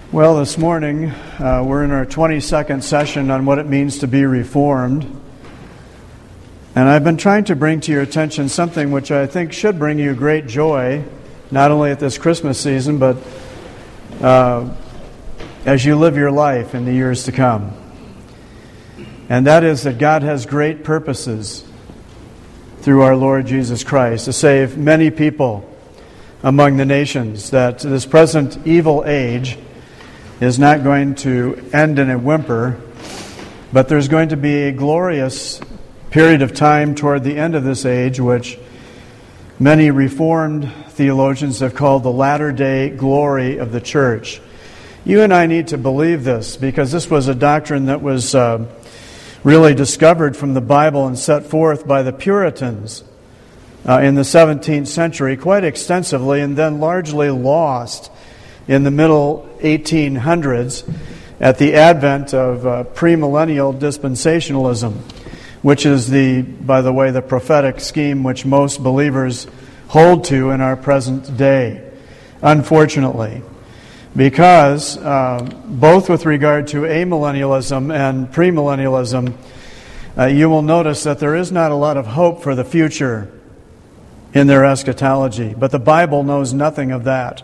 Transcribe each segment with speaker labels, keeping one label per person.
Speaker 1: Well, this morning we're in our 22nd session on what it means to be reformed. And I've been trying to bring to your attention something which I think should bring you great joy, not only at this Christmas season, but as you live your life in the years to come. And that is that God has great purposes through our Lord Jesus Christ to save many people among the nations, that this present evil age is not going to end in a whimper, but there's going to be a glorious period of time toward the end of this age, which many Reformed theologians have called the latter-day glory of the church. You and I need to believe this, because this was a doctrine that was really discovered from the Bible and set forth by the Puritans in the 17th century quite extensively, and then largely lost in the middle 1800s at the advent of premillennial dispensationalism, which is by the way, the prophetic scheme which most believers hold to in our present day, unfortunately. Because both with regard to amillennialism and premillennialism, you will notice that there is not a lot of hope for the future in their eschatology. But the Bible knows nothing of that.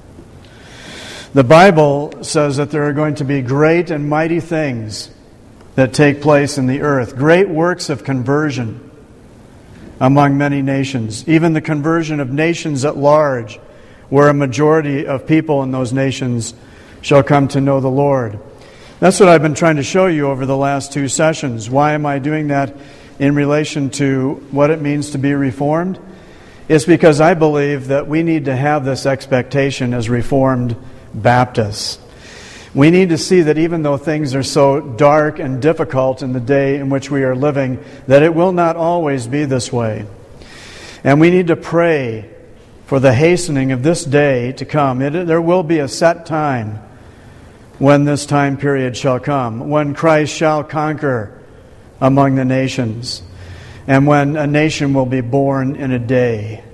Speaker 1: The Bible says that there are going to be great and mighty things that take place in the earth, great works of conversion among many nations, even the conversion of nations at large, where a majority of people in those nations shall come to know the Lord. That's what I've been trying to show you over the last two sessions. Why am I doing that in relation to what it means to be reformed? It's because I believe that we need to have this expectation as Reformed Baptists. We need to see that even though things are so dark and difficult in the day in which we are living, that it will not always be this way. And we need to pray for the hastening of this day to come. There will be a set time when this time period shall come, when Christ shall conquer among the nations, and when a nation will be born in a day.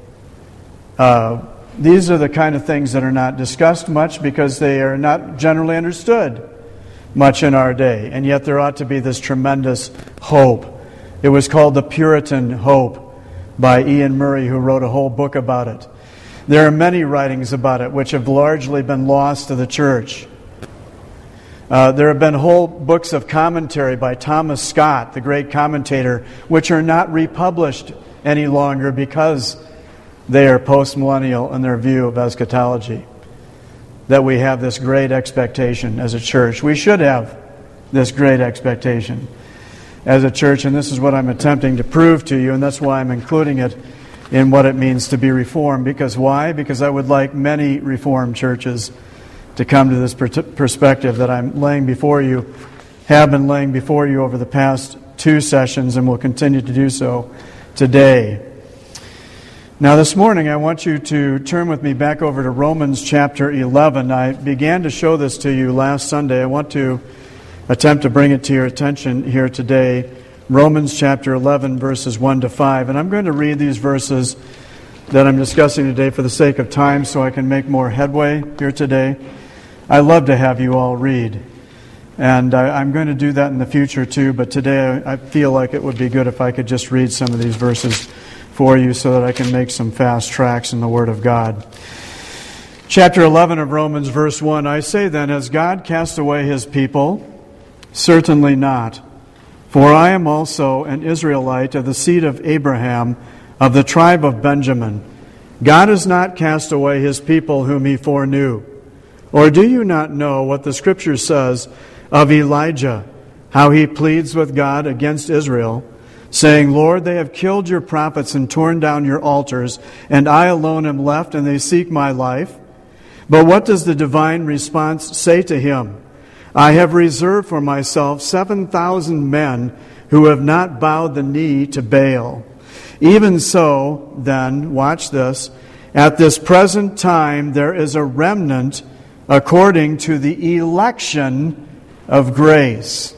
Speaker 1: These are the kind of things that are not discussed much because they are not generally understood much in our day. And yet there ought to be this tremendous hope. It was called the Puritan hope by Ian Murray, who wrote a whole book about it. There are many writings about it which have largely been lost to the church. There have been whole books of commentary by Thomas Scott, the great commentator, which are not republished any longer because they are postmillennial in their view of eschatology. That we have this great expectation as a church. We should have this great expectation as a church, and this is what I'm attempting to prove to you, and that's why I'm including it in what it means to be reformed. Because why? Because I would like many Reformed churches to come to this perspective that I'm laying before you, have been laying before you over the past two sessions, and will continue to do so today. Now this morning I want you to turn with me back over to Romans chapter 11. I began to show this to you last Sunday. I want to attempt to bring it to your attention here today. Romans chapter 11, verses 1 to 5. And I'm going to read these verses that I'm discussing today for the sake of time so I can make more headway here today. I love to have you all read. And I'm going to do that in the future too, but today I feel like it would be good if I could just read some of these verses for you so that I can make some fast tracks in the Word of God. Chapter 11 of Romans, verse 1, I say then, has God cast away His people? Certainly not. For I am also an Israelite of the seed of Abraham, of the tribe of Benjamin. God has not cast away His people whom He foreknew. Or do you not know what the Scripture says of Elijah, how he pleads with God against Israel, saying, Lord, they have killed your prophets and torn down your altars, and I alone am left, and they seek my life? But what does the divine response say to him? I have reserved for myself 7,000 men who have not bowed the knee to Baal. Even so, then, watch this, at this present time there is a remnant according to the election of grace.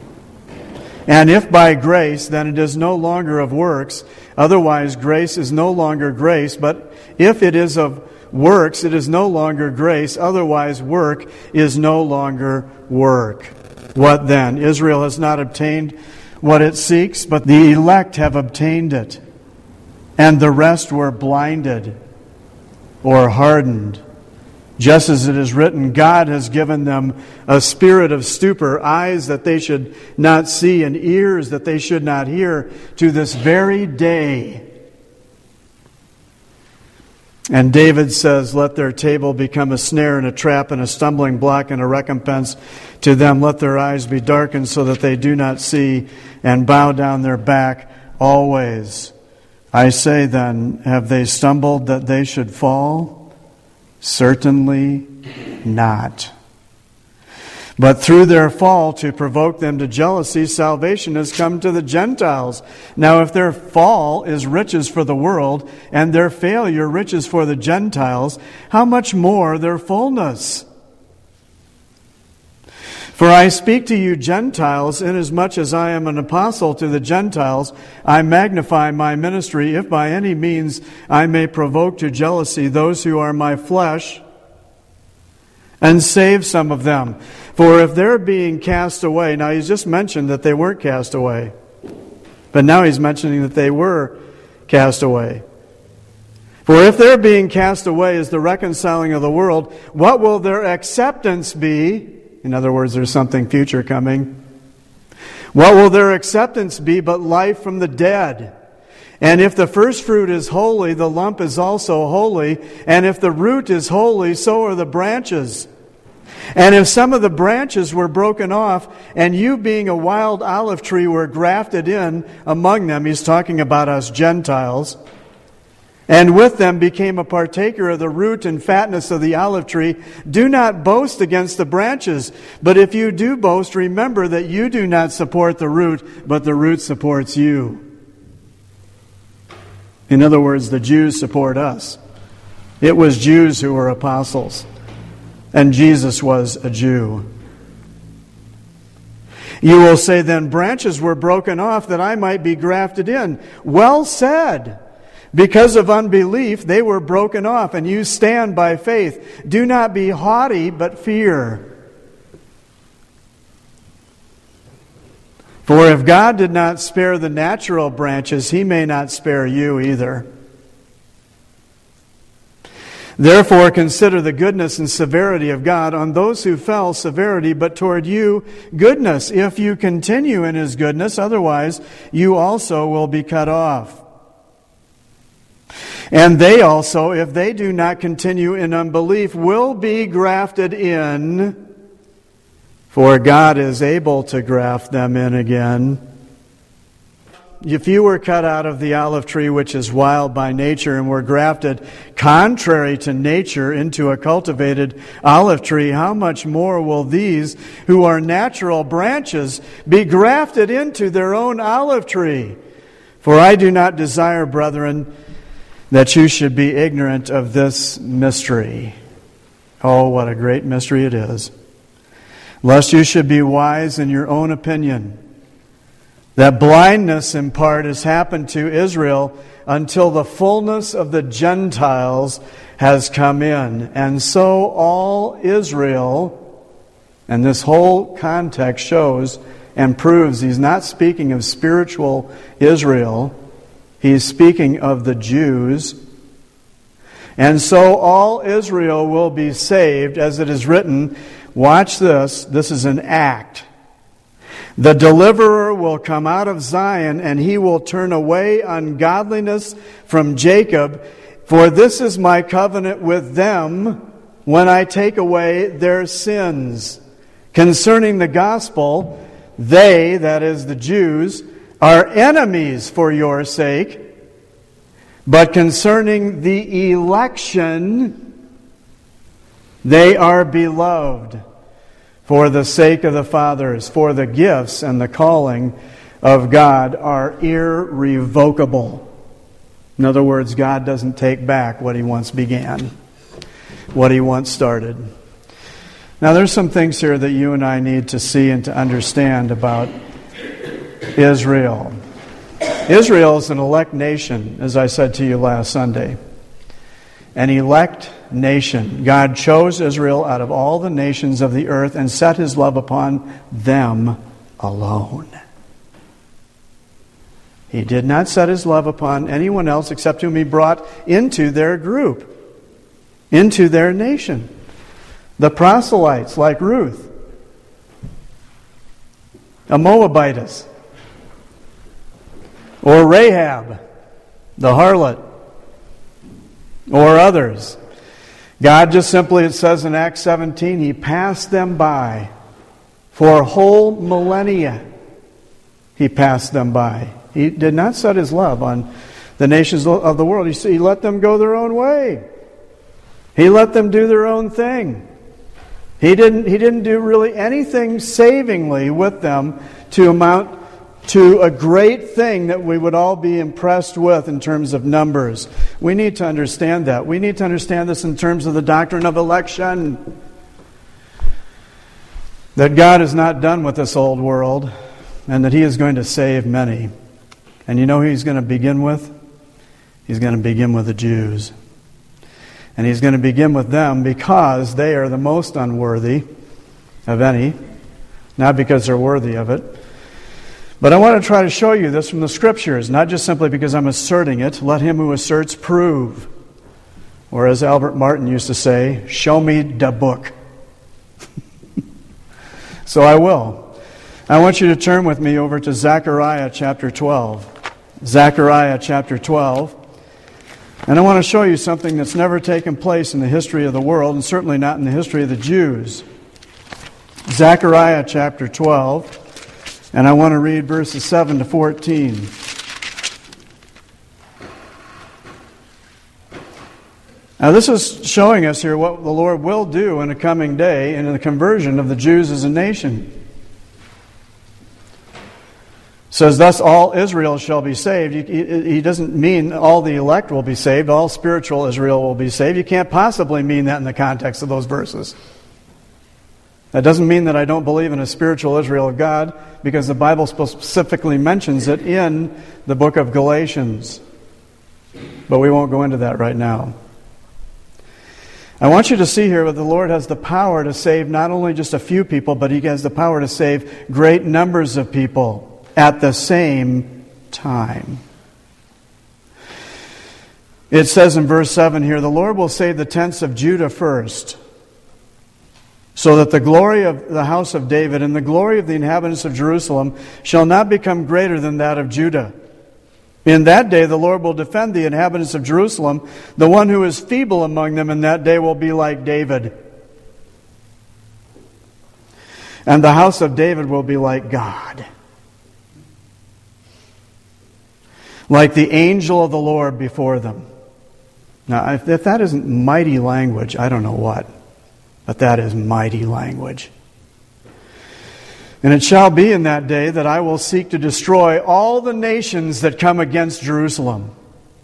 Speaker 1: And if by grace, then it is no longer of works. Otherwise, grace is no longer grace. But if it is of works, it is no longer grace. Otherwise, work is no longer work. What then? Israel has not obtained what it seeks, but the elect have obtained it. And the rest were blinded or hardened. Just as it is written, God has given them a spirit of stupor, eyes that they should not see, and ears that they should not hear, to this very day. And David says, let their table become a snare and a trap and a stumbling block and a recompense to them. Let their eyes be darkened so that they do not see, and bow down their back always. I say then, have they stumbled that they should fall? Certainly not. But through their fall, to provoke them to jealousy, salvation has come to the Gentiles. Now if their fall is riches for the world, and their failure riches for the Gentiles, how much more their fullness? For I speak to you Gentiles, inasmuch as I am an apostle to the Gentiles, I magnify my ministry, if by any means I may provoke to jealousy those who are my flesh, and save some of them. For if they're being cast away, now he's just mentioned that they weren't cast away, but now he's mentioning that they were cast away. For if their being cast away is the reconciling of the world, what will their acceptance be? In other words, there's something future coming. What will their acceptance be but life from the dead? And if the first fruit is holy, the lump is also holy. And if the root is holy, so are the branches. And if some of the branches were broken off, and you being a wild olive tree were grafted in among them, he's talking about us Gentiles, and with them became a partaker of the root and fatness of the olive tree, do not boast against the branches. But if you do boast, remember that you do not support the root, but the root supports you. In other words, the Jews support us. It was Jews who were apostles, and Jesus was a Jew. You will say then, branches were broken off that I might be grafted in. Well said. Because of unbelief, they were broken off, and you stand by faith. Do not be haughty, but fear. For if God did not spare the natural branches, He may not spare you either. Therefore, consider the goodness and severity of God. On those who fell, severity, but toward you, goodness, if you continue in His goodness. Otherwise, you also will be cut off. And they also, if they do not continue in unbelief, will be grafted in, for God is able to graft them in again. If you were cut out of the olive tree, which is wild by nature, and were grafted contrary to nature into a cultivated olive tree, how much more will these, who are natural branches, be grafted into their own olive tree? For I do not desire, brethren, that you should be ignorant of this mystery. Oh, what a great mystery it is. Lest you should be wise in your own opinion. That blindness in part has happened to Israel until the fullness of the Gentiles has come in. And so all Israel, and this whole context shows and proves he's not speaking of spiritual Israel. He's speaking of the Jews. And so all Israel will be saved, as it is written. Watch this. This is an act. The deliverer will come out of Zion, and he will turn away ungodliness from Jacob. For this is my covenant with them when I take away their sins. Concerning the gospel, they, that is the Jews, are enemies for your sake, but concerning the election, they are beloved for the sake of the fathers, for the gifts and the calling of God are irrevocable. In other words, God doesn't take back what He once began, what He once started. Now, there's some things here that you and I need to see and to understand about Israel. Israel is an elect nation, as I said to you last Sunday. An elect nation. God chose Israel out of all the nations of the earth and set his love upon them alone. He did not set his love upon anyone else except whom he brought into their group, into their nation. The proselytes, like Ruth, a Moabitess, or Rahab, the harlot, or others. God just simply, it says in Acts 17, he passed them by. For whole millennia, he passed them by. He did not set his love on the nations of the world. He let them go their own way. He let them do their own thing. He didn't do really anything savingly with them to amount to a great thing that we would all be impressed with in terms of numbers. We need to understand that. We need to understand this in terms of the doctrine of election. That God is not done with this old world, and that he is going to save many. And you know who he's going to begin with? He's going to begin with the Jews. And he's going to begin with them because they are the most unworthy of any. Not because they're worthy of it. But I want to try to show you this from the Scriptures, not just simply because I'm asserting it. Let him who asserts prove. Or as Albert Martin used to say, show me the book. So I will. I want you to turn with me over to Zechariah chapter 12. Zechariah chapter 12. And I want to show you something that's never taken place in the history of the world, and certainly not in the history of the Jews. Zechariah chapter 12, and I want to read verses 7 to 14. Now this is showing us here what the Lord will do in a coming day and in the conversion of the Jews as a nation. It says, thus all Israel shall be saved. He doesn't mean all the elect will be saved, all spiritual Israel will be saved. You can't possibly mean that in the context of those verses. That doesn't mean that I don't believe in a spiritual Israel of God, because the Bible specifically mentions it in the book of Galatians. But we won't go into that right now. I want you to see here that the Lord has the power to save not only just a few people, but he has the power to save great numbers of people at the same time. It says in verse 7 here, the Lord will save the tents of Judah first, so that the glory of the house of David and the glory of the inhabitants of Jerusalem shall not become greater than that of Judah. In that day the Lord will defend the inhabitants of Jerusalem. The one who is feeble among them in that day will be like David. And the house of David will be like God. Like the angel of the Lord before them. Now, if that isn't mighty language, I don't know what. But that is mighty language. And it shall be in that day that I will seek to destroy all the nations that come against Jerusalem.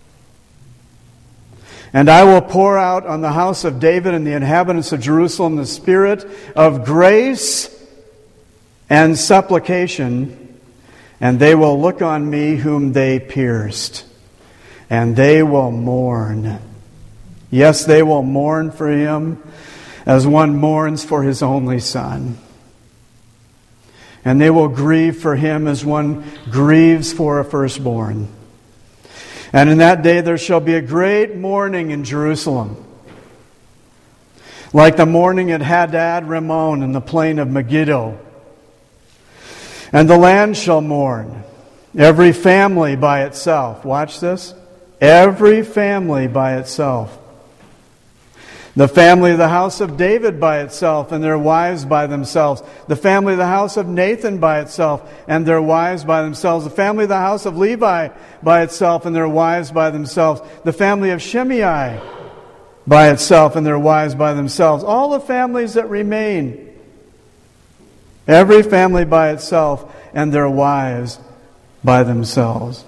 Speaker 1: And I will pour out on the house of David and the inhabitants of Jerusalem the spirit of grace and supplication, and they will look on me whom they pierced, and they will mourn. Yes, they will mourn for him as one mourns for his only son. And they will grieve for him as one grieves for a firstborn. And in that day there shall be a great mourning in Jerusalem, like the mourning at Hadad Rimmon in the plain of Megiddo. And the land shall mourn, every family by itself. Watch this. Every family by itself. The family of the house of David by itself and their wives by themselves. The family of the house of Nathan by itself and their wives by themselves. The family of the house of Levi by itself and their wives by themselves. The family of Shimei by itself and their wives by themselves. All the families that remain. Every family by itself and their wives by themselves.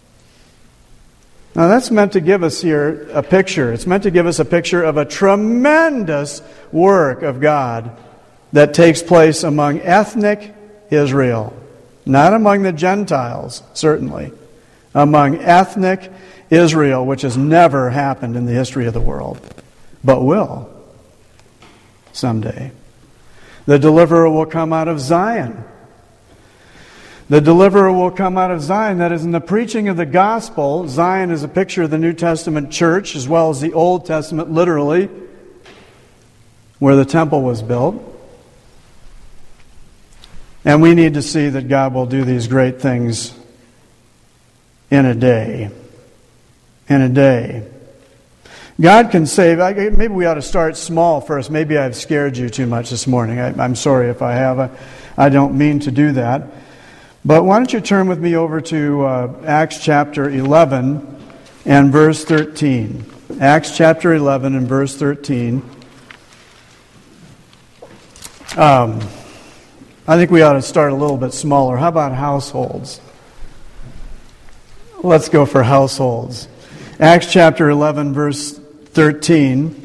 Speaker 1: Now that's meant to give us here a picture. It's meant to give us a picture of a tremendous work of God that takes place among ethnic Israel. Not among the Gentiles, certainly. Among ethnic Israel, which has never happened in the history of the world. but will someday. The deliverer will come out of Zion. The deliverer will come out of Zion. That is, in the preaching of the gospel, Zion is a picture of the New Testament church as well as the Old Testament, literally, where the temple was built. And we need to see that God will do these great things in a day. In a day. God can save. Maybe we ought to start small first. Maybe I've scared you too much this morning. I'm sorry if I have. I don't mean to do that. But why don't you turn with me over to Acts chapter 11 and verse 13. Acts chapter 11 and verse 13. I think we ought to start a little bit smaller. How about households? Let's go for households. Acts chapter 11, verse 13.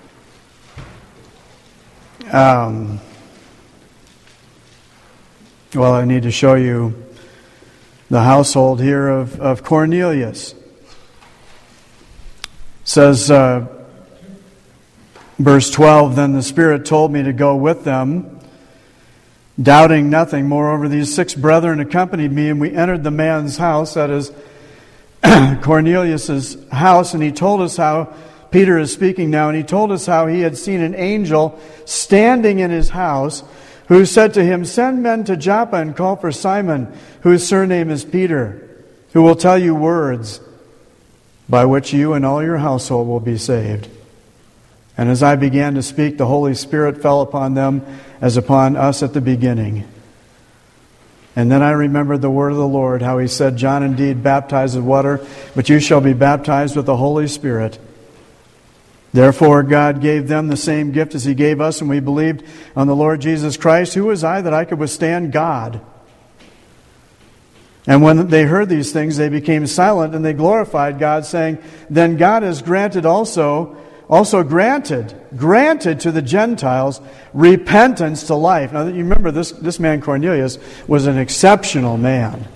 Speaker 1: Well, I need to show you the household here of Cornelius. It says, verse 12, Then the Spirit told me to go with them, doubting nothing. Moreover, these 6 brethren accompanied me, and we entered the man's house, that is, Cornelius' house, and he told us how, Peter is speaking now, and he told us how he had seen an angel standing in his house, who said to him, Send men to Joppa and call for Simon, whose surname is Peter, who will tell you words by which you and all your household will be saved. And as I began to speak, the Holy Spirit fell upon them as upon us at the beginning. And then I remembered the word of the Lord, how he said, John indeed baptized with water, but you shall be baptized with the Holy Spirit. Therefore God gave them the same gift as he gave us, and we believed on the Lord Jesus Christ. Who was I that I could withstand God? And when they heard these things, they became silent, and they glorified God, saying, Then God has granted granted to the Gentiles repentance to life. Now, you remember this man Cornelius was an exceptional man.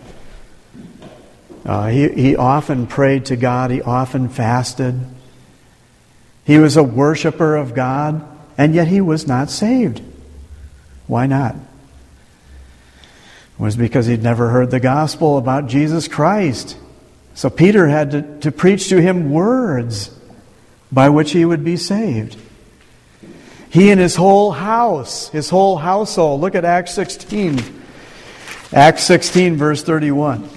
Speaker 1: He often prayed to God. He often fasted. He was a worshiper of God, and yet he was not saved. Why not? It was because he'd never heard the gospel about Jesus Christ. So Peter had to preach to him words by which he would be saved. He and his whole house, his whole household. Look at Acts 16. Acts 16, verse 31.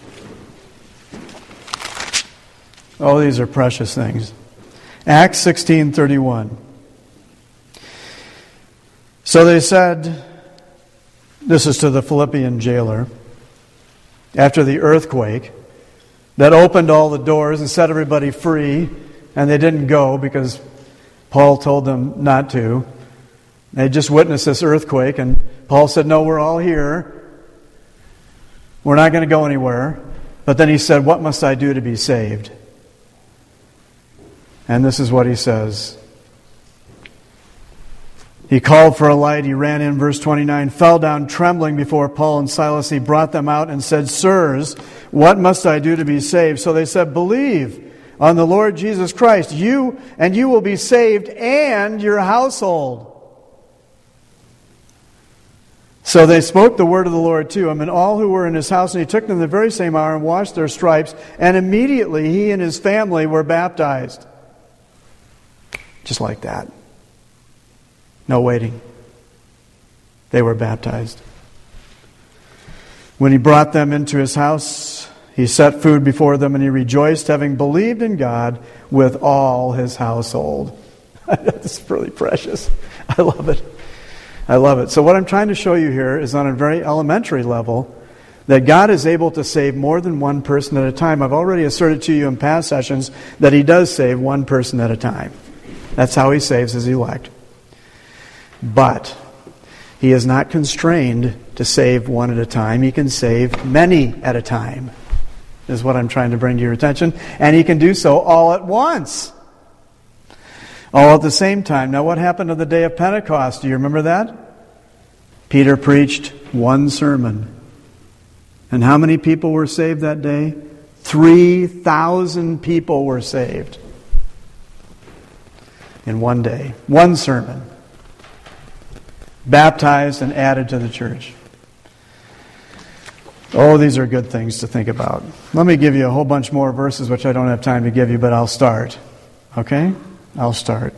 Speaker 1: Oh, these are precious things. Acts 16:31. So they said, this is to the Philippian jailer, after the earthquake that opened all the doors and set everybody free, and they didn't go because Paul told them not to. They just witnessed this earthquake, and Paul said, no, we're all here. We're not going to go anywhere. But then he said, what must I do to be saved? And this is what he says. He called for a light. He ran in, verse 29, fell down trembling before Paul and Silas. He brought them out and said, Sirs, what must I do to be saved? So they said, Believe on the Lord Jesus Christ, you will be saved, and your household. So they spoke the word of the Lord to him, and all who were in his house, and he took them the very same hour and washed their stripes, and immediately he and his family were baptized. Just like that. No waiting. They were baptized. When he brought them into his house, he set food before them, and he rejoiced, having believed in God with all his household. That's really precious. I love it. I love it. So what I'm trying to show you here is on a very elementary level that God is able to save more than one person at a time. I've already asserted to you in past sessions that he does save one person at a time. That's how he saves his elect. But he is not constrained to save one at a time. He can save many at a time, is what I'm trying to bring to your attention. And he can do so all at once. All at the same time. Now, what happened on the day of Pentecost? Do you remember that? Peter preached one sermon. And how many people were saved that day? 3,000 people were saved. in one day. One sermon. Baptized and added to the church. Oh, these are good things to think about. Let me give you a whole bunch more verses, which I don't have time to give you, but I'll start. Okay? I'll start.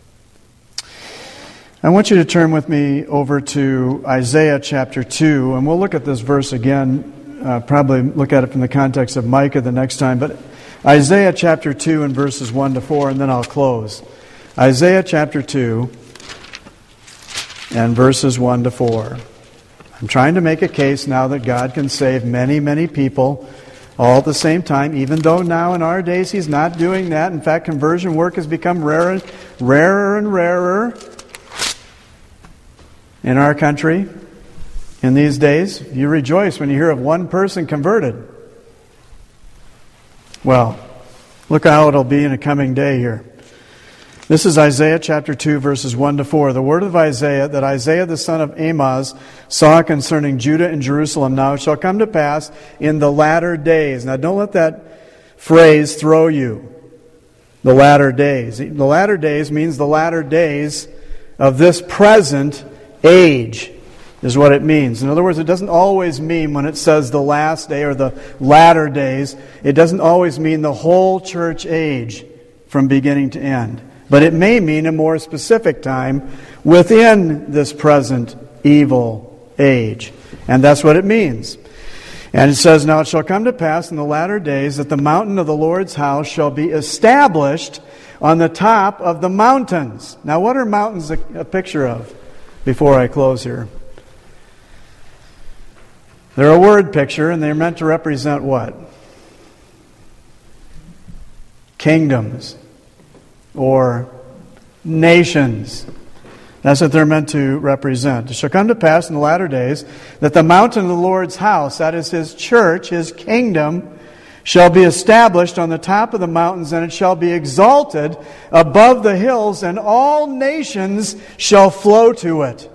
Speaker 1: I want you to turn with me over to Isaiah chapter 2, and we'll look at this verse again, probably look at it from the context of Micah the next time, but Isaiah chapter 2 and verses 1 to 4, and then I'll close. Isaiah chapter 2 and verses 1 to 4. I'm trying to make a case now that God can save many, many people all at the same time, even though now in our days He's not doing that. In fact, conversion work has become rarer and rarer in our country in these days. You rejoice when you hear of one person converted. Well, look how it'll be in a coming day here. This is Isaiah chapter 2, verses 1 to 4. The word of Isaiah that Isaiah the son of Amoz saw concerning Judah and Jerusalem. Now it shall come to pass in the latter days. Now don't let that phrase throw you. The latter days. The latter days means the latter days of this present age is what it means. In other words, it doesn't always mean when it says the last day or the latter days, it doesn't always mean the whole church age from beginning to end. But it may mean a more specific time within this present evil age. And that's what it means. And it says, Now it shall come to pass in the latter days that the mountain of the Lord's house shall be established on the top of the mountains. Now what are mountains a picture of? Before I close here. They're a word picture, and they're meant to represent what? Kingdoms. Or nations. That's what they're meant to represent. It shall come to pass in the latter days that the mountain of the Lord's house, that is His church, His kingdom, shall be established on the top of the mountains, and it shall be exalted above the hills, and all nations shall flow to it.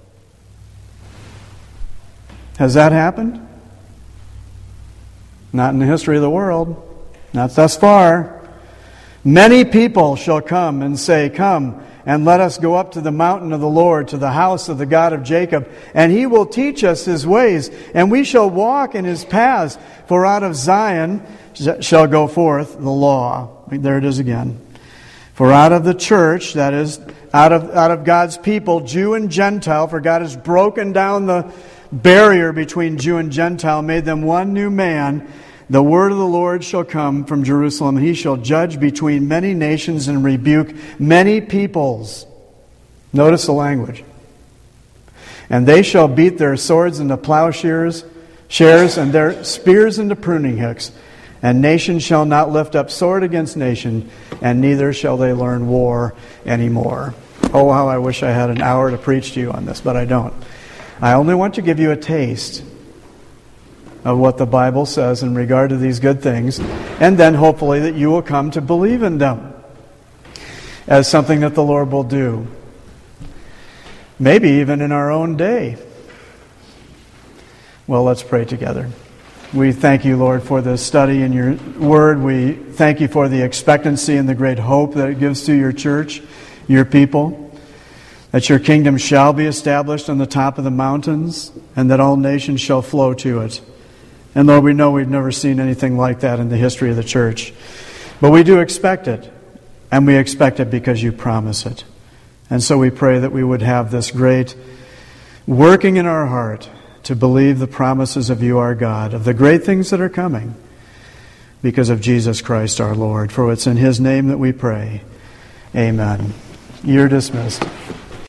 Speaker 1: Has that happened? Not in the history of the world. Not thus far. Many people shall come and say, Come, and let us go up to the mountain of the Lord, to the house of the God of Jacob, and He will teach us His ways, and we shall walk in His paths. For out of Zion shall go forth the law. There it is again. For out of the church, that is, out of God's people, Jew and Gentile, for God has broken down the barrier between Jew and Gentile, made them one new man. The word of the Lord shall come from Jerusalem, and He shall judge between many nations and rebuke many peoples. Notice the language. And they shall beat their swords into plowshares, and their spears into pruning hooks. And nation shall not lift up sword against nation, and neither shall they learn war anymore. Oh, how I wish I had an hour to preach to you on this, but I don't. I only want to give you a taste of what the Bible says in regard to these good things, and then hopefully that you will come to believe in them as something that the Lord will do. Maybe even in our own day. Well, let's pray together. We thank you, Lord, for this study in your word. We thank you for the expectancy and the great hope that it gives to your church, your people, that your kingdom shall be established on the top of the mountains, and that all nations shall flow to it. And Lord, we know we've never seen anything like that in the history of the church. But we do expect it. And we expect it because you promise it. And so we pray that we would have this great working in our heart to believe the promises of you, our God, of the great things that are coming because of Jesus Christ our Lord. For it's in His name that we pray. Amen. You're dismissed.